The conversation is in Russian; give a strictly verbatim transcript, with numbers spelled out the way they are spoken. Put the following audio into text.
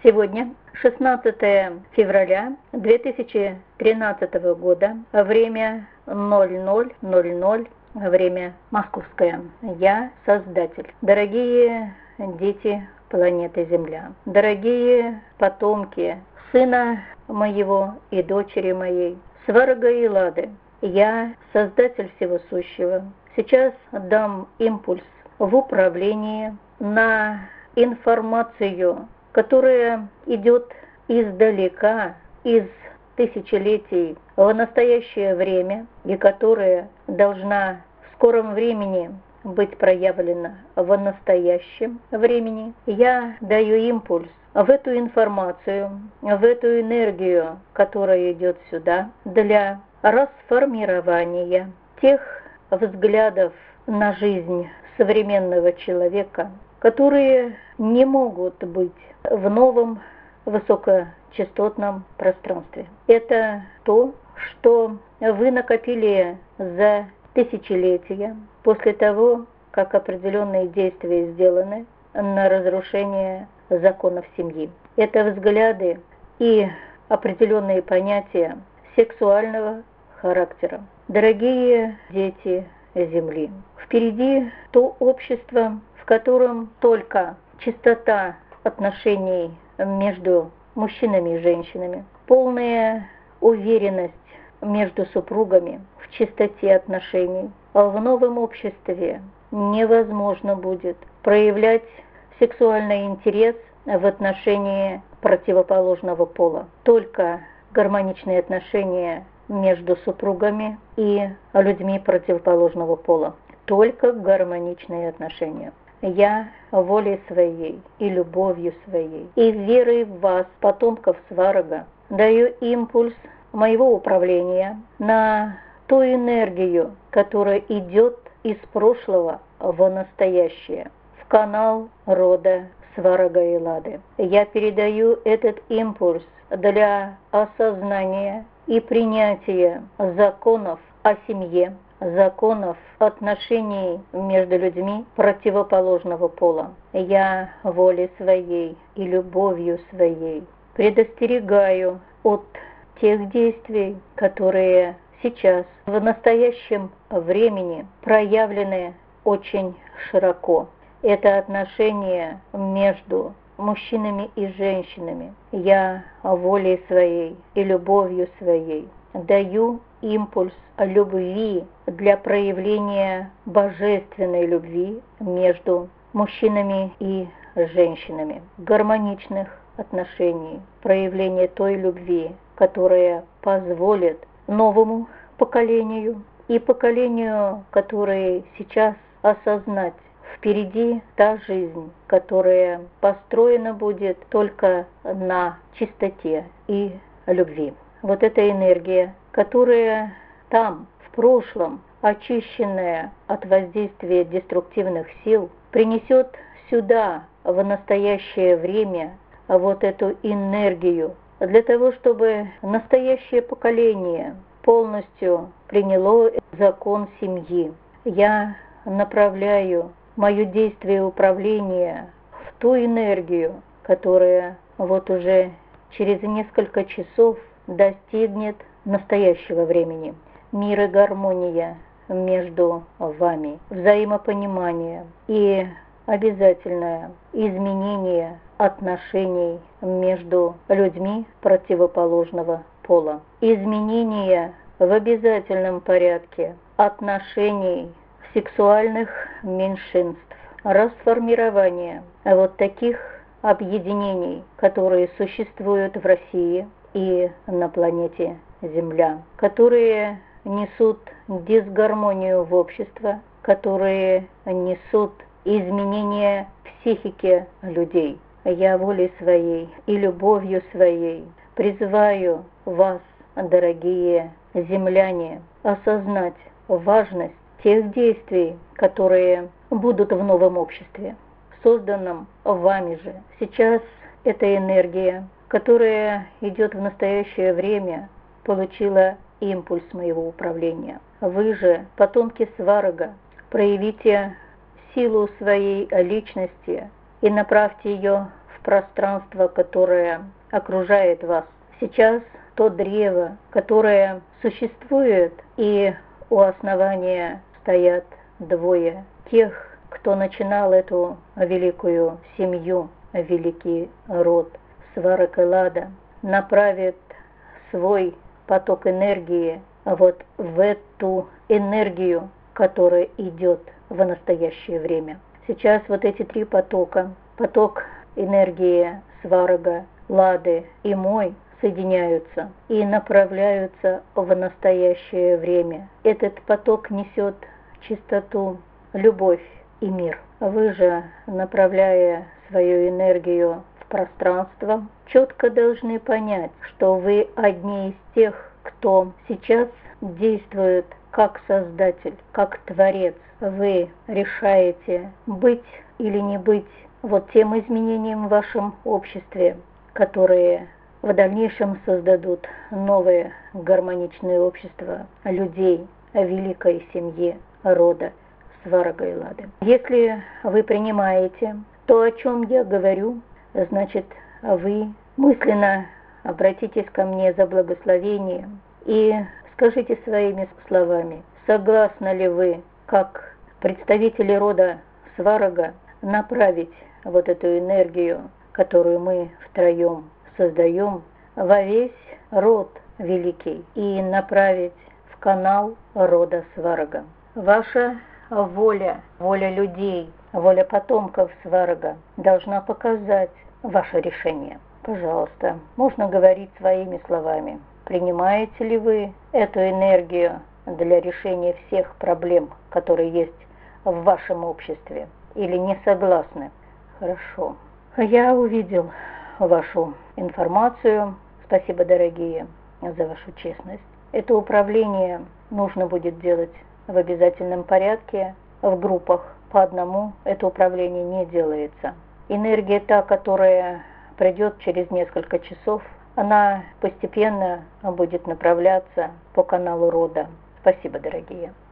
Сегодня шестнадцатое февраля две тысячи тринадцатого года, время ноль ноль ноль ноль, время московское. Я Создатель. Дорогие дети планеты Земля, дорогие потомки сына моего и дочери моей, Сварога и Лады, я Создатель всего сущего. Сейчас дам импульс в управлении на информацию, которая идет издалека, из тысячелетий в настоящее время, и которая должна в скором времени быть проявлена в настоящем времени. Я даю импульс в эту информацию, в эту энергию, которая идет сюда, для расформирования тех взглядов на жизнь современного человека, которые не могут быть в новом высокочастотном пространстве. Это то, что вы накопили за тысячелетия после того, как определенные действия сделаны на разрушение законов семьи. Это взгляды и определенные понятия сексуального характера. Дорогие дети Земли, впереди то общество, в котором только чистота отношений между мужчинами и женщинами, полная уверенность между супругами в чистоте отношений. А в новом обществе невозможно будет проявлять сексуальный интерес в отношении противоположного пола. Только гармоничные отношения между супругами и людьми противоположного пола. Только гармоничные отношения. Я волей своей и любовью своей и верой в вас, потомков Сварога, даю импульс моего управления на ту энергию, которая идет из прошлого в настоящее, в канал рода Сварога и Лады. Я передаю этот импульс для осознания и принятия законов о семье, законов отношений между людьми противоположного пола. Я волей своей и любовью своей предостерегаю от тех действий, которые сейчас в настоящем времени проявлены очень широко. Это отношения между мужчинами и женщинами. Я волей своей и любовью своей даю импульс любви для проявления божественной любви между мужчинами и женщинами, гармоничных отношений, проявление той любви, которая позволит новому поколению и поколению, которое сейчас осознать, впереди та жизнь, которая построена будет только на чистоте и любви. Вот эта энергия, которая там, в прошлом, очищенная от воздействия деструктивных сил, принесет сюда, в настоящее время, вот эту энергию, для того, чтобы настоящее поколение полностью приняло закон семьи. Я направляю мое действие управления в ту энергию, которая вот уже через несколько часов достигнет настоящего времени. Мир и гармония между вами, взаимопонимание и обязательное изменение отношений между людьми противоположного пола. Изменение в обязательном порядке отношений сексуальных меньшинств, расформирование вот таких объединений, которые существуют в России и на планете Земля, которые несут дисгармонию в общество, которые несут изменения психики людей. Я волей своей и любовью своей призываю вас, дорогие земляне, осознать важность тех действий, которые будут в новом обществе, созданном вами же. Сейчас эта энергия, которая идет в настоящее время, получила импульс моего управления. Вы же, потомки Сварога, проявите силу своей личности и направьте ее в в пространство, которое окружает вас. Сейчас то древо, которое существует, и у основания стоят двое тех, кто начинал эту великую семью, великий род Сварог и Лада, направит свой поток энергии вот в эту энергию, которая идет в настоящее время. Сейчас вот эти три потока, поток энергии Сварога, Лады и мой, соединяются и направляются в настоящее время. Этот поток несет чистоту, любовь и мир. Вы же, направляя свою энергию в пространство, четко должны понять, что вы одни из тех, кто сейчас действует как Создатель, как Творец. Вы решаете быть или не быть вот тем изменением в вашем обществе, которые в дальнейшем создадут новое гармоничное общество людей великой семьи рода Сварога и Лады. Если вы принимаете то, о чем я говорю, значит, вы мысленно обратитесь ко мне за благословением и скажите своими словами, согласны ли вы, как представители рода Сварога, направить вот эту энергию, которую мы втроем создаем, во весь род великий и направить в канал рода Сварога. Ваша воля, воля людей, воля потомков Сварога должна показать ваше решение. Пожалуйста, можно говорить своими словами. Принимаете ли вы эту энергию для решения всех проблем, которые есть в вашем обществе, или не согласны? Хорошо. Я увидел вашу информацию. Спасибо, дорогие, за вашу честность. Это управление нужно будет делать в обязательном порядке, в группах. По одному это управление не делается. Энергия та, которая придет через несколько часов, она постепенно будет направляться по каналу рода. Спасибо, дорогие.